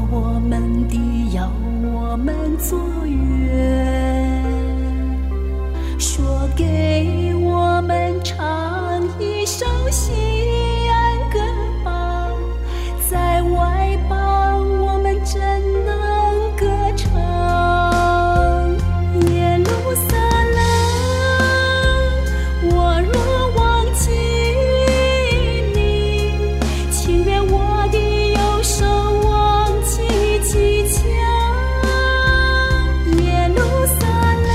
我们的，要我们做缘，说给我们唱一首西安歌邦，在外邦我们真能歌唱。耶路撒冷，我若忘记你，情愿我的右手忘记技巧。耶路撒冷，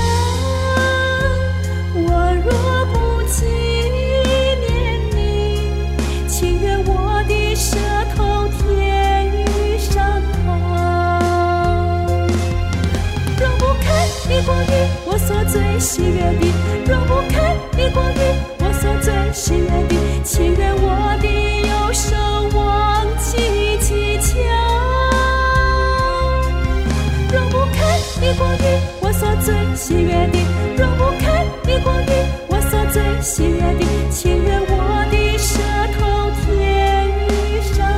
我若不纪念你，情愿我的舌头甜于伤痛。若不看你过于我所最喜悦的，若不看你过于我所最喜悦的，情愿我的右手忘记技巧。若不看你过于我所最喜悦的，若不看你过于我所最喜悦的，情愿我的舌头甜于伤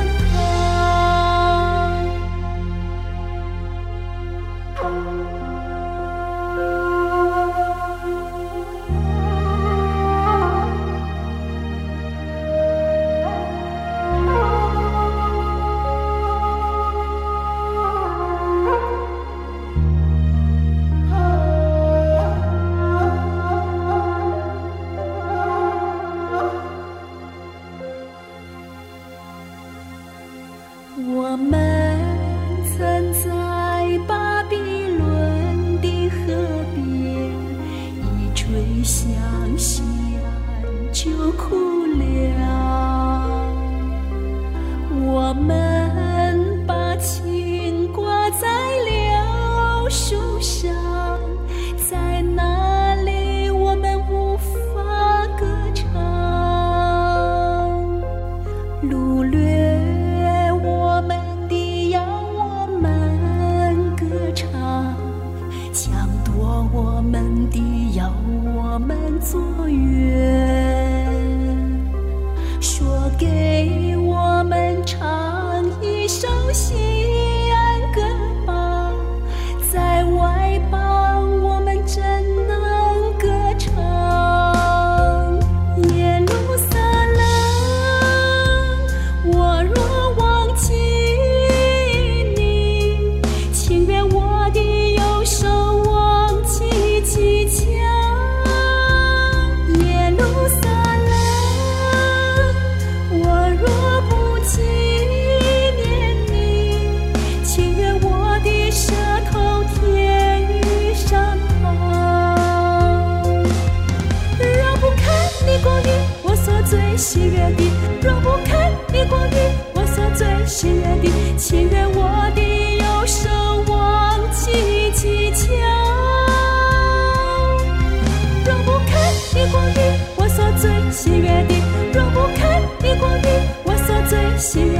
我们曾在巴比伦的河边，一吹响西安就哭了。我们把情挂在柳树上，在那里我们无法歌唱。掳掠我们的，要我们歌唱；抢夺我们的，要我们做缘。说给我们唱一首西安歌邦，在外邦我们真能歌唱。耶路撒冷，我若忘记你，情愿我的右手忘记技巧。耶路撒冷，我若不纪念你，情愿我的舌头甜于伤痛。若不看你过于我所最喜悦的，若不看你过于我所最喜悦的，情愿我的右手忘记技巧。若不看你过于我所最喜悦的，若不看你过于我所最喜悦